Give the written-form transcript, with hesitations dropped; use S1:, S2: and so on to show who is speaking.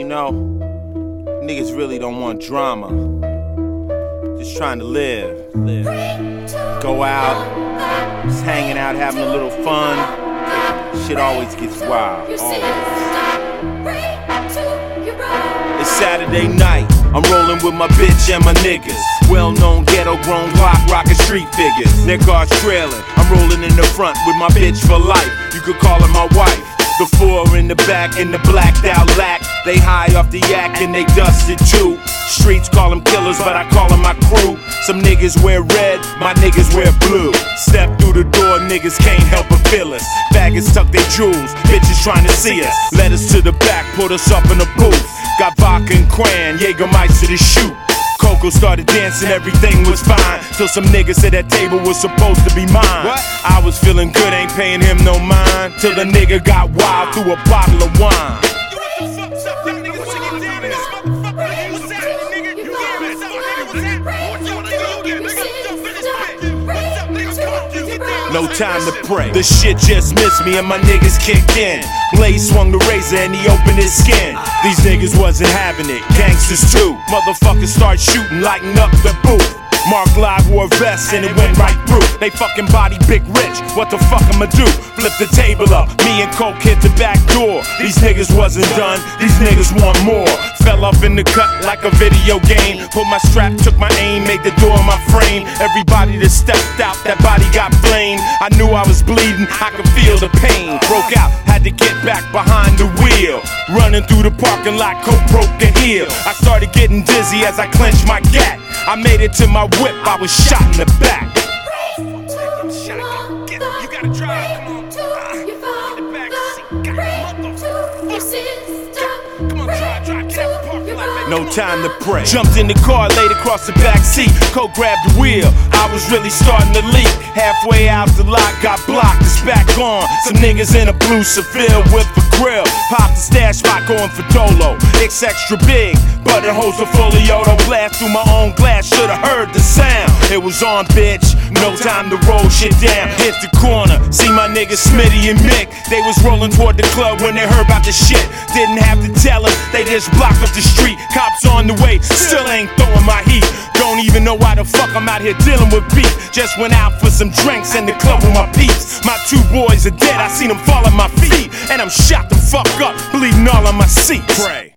S1: know, niggas really don't want drama. Just trying to live. Go out, just hanging out, having a little fun. Shit always gets wild, always. It's Saturday night, I'm rolling with my bitch and my niggas. Well-known ghetto-grown block rockin' street figures. Their cars trailing, I'm rolling in the front with my bitch for life. You could call her my wife. The four in the back and the blacked out lack. They high off the yak and they dusted too. Streets call them killers, but I call them my crew. Some niggas wear red, my niggas wear blue. Step through the door, niggas can't help but feel us. Faggots tuck their jewels, bitches trying to see us. Led us to the back, put us up in the booth. Got vodka and cran, Jägermeister to shoot. Coco started dancing, everything was fine. Till some nigga said that table was supposed to be mine. What? I was feeling good, ain't paying him no mind. Till the nigga got wild through a bottle of wine. No time to pray. The shit just missed me and my niggas kicked in. Blaze swung the razor and he opened his skin. These niggas wasn't having it, gangsters too. Motherfuckers start shooting, lighting up the booth. Mark Live wore vests and it went right through. They fucking body Big Rich, what the fuck I'ma do? Flip the table up, me and Coke hit the back door. These niggas wasn't done, these niggas want more. Fell off in the cut like a video game. Put my strap, took my aim, made the door my frame. Everybody that stepped out, that body got blamed. I knew I was bleeding, I could feel the pain. Broke out, had to get back behind the wheel. Running through the parking lot, Coke broke the heel. I started getting dizzy as I clenched my gat. I made it to my whip, I was shot in the back. You gotta drive, come on. Get the back seat. Come on, drive, get out the parking lot. No time to pray. Jumped in the car, laid across the back seat. Coke grabbed the wheel, I was really starting to leak. Halfway out the lot, got blocked, it's back on. Some niggas in a blue Seville with a grill. Popped the stash spot going for Dolo. It's extra big, but it holds a folio. Blast through my own glass, should've heard the sound. It was on, bitch, no time to roll shit down. Hit the corner, see my niggas Smitty and Mick. They was rolling toward the club when they heard about the shit. Didn't have to tell them, they just blocked up the street. Cops on the way, still ain't throwing my heat. Don't even know why the fuck I'm out here dealing with beef. Just went out for some drinks in the club with my peeps. My two boys are dead, I seen them fall at my feet. And I'm shot the fuck up, bleeding all on my seats. Pray.